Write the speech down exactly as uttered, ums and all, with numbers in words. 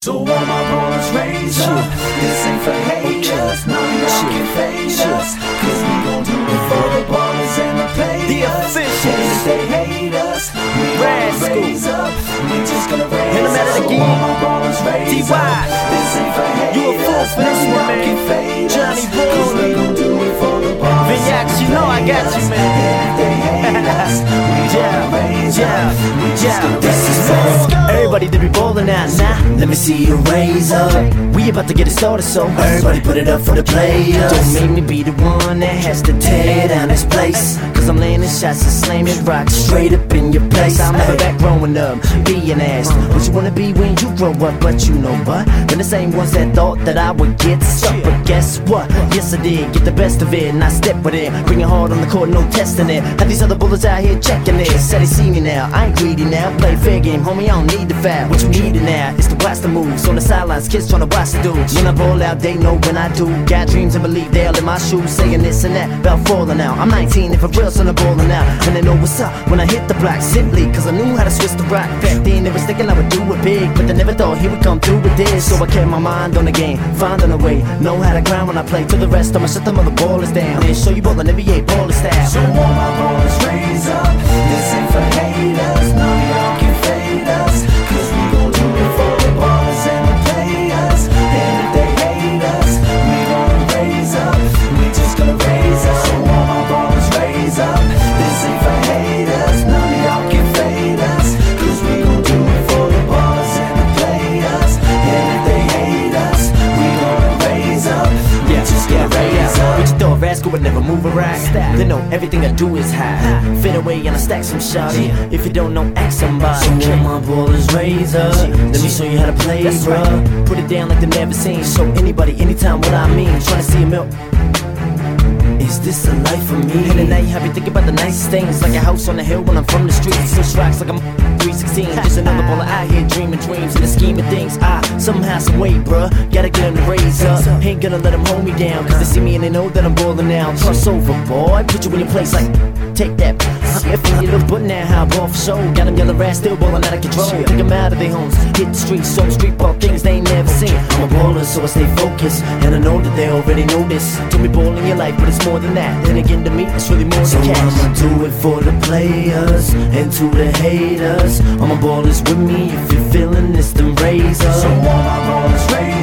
So all my ballers raise up. This ain't for haters, none y'all can fade us. Cause we gon' do it for the ballers and the players. The officials. And if they hate us, we Rad gon' raise up. We just gonna raise In the up. middle So of the game. all my ballers raise T Y. up. This ain't for haters, You a fool for this none one, y'all man. can fade Johnny us. Boy. Cause we gon' do it for the ballers. Vignax, you know I got you, man. And if they hate us, we gon' raise Yeah, up. We just yeah. gonna This is raise up. Everybody to be ballin' out now. Let me see you raise up. We about to get it started, so everybody put it up for the players. Don't make me be the one that has to tear down this place. Cause I'm landing shots and slamming rocks straight up in your place. I'm never back growing up, being asked what you wanna be when you grow up. But you know what? They're the same ones that thought that I would get stuck. But guess what? Yes I did, get the best of it and I step with it. Bring it hard on the court, no testing it. Have these other bullets out here checking it. Said they see me now, I ain't greedy now. Play fair game, homie, I don't need the foul. What you needin' now is to watch the moves. On the sidelines, kids tryna watch the dudes. When I roll out, they know when I do. Got dreams and believe they all in my shoes. Saying this and that, about falling out. I'm nineteen, if a real son, I'm ballin' out. And they know what's up when I hit the block. Simply cause I knew how to switch the rock. Back then they was thinking I would do it big, but they never thought he would come through with this. So I kept my mind on the game, finding a way. Know how to grind when I play. To the rest, I'ma shut them other ballers down and show you ballin' N B A baller style. So all my ballers raise up. This ain't for haters, none of y'all can fade us. Cause we gon' do it for the ballers and the players. And if they hate us, we gon' raise up. We just gonna raise up. So all my ballers raise up. This ain't for haters, none of y'all can fade us. Cause we gon' do it for the ballers and the players. And if they hate us, we gon' raise up. We just gonna raise up. But you thought rascal would never move a rack. They know everything I do is high. Fit away and I stack some shawty. If you don't know, ask somebody. So all my ballers raise up. Let me show you how to play, bruh. Put it down like they never seen. Show anybody, anytime what I mean. Tryna see a milk. Is this a life for me? In the night, I be thinking about the nice things. Like a house on the hill when I'm from the streets. Switch rocks like I'm three sixteen. Just another baller out here dreaming dreams. In the scheme of things, I somehow, some way, bruh. Gotta get them to raise up. Ain't gonna let them hold me down. Cause they see me and they know that I'm ballin' now. Cross over, boy. Put you in your place like, take that. If you look but now, how I ball for show. Got them yellow ass still ballin' out of control. Pick them out of their homes. Hit the streets, so street ball things they ain't never seen. I'm a baller, so I stay focused. And I know that they already know this. Told me ball in your life, but it's more than that. Then again, to me, it's really more So than cash. I'ma do it for the players and to the haters. All my ballers with me. If you're feeling this, then raise up. So all my ballers raise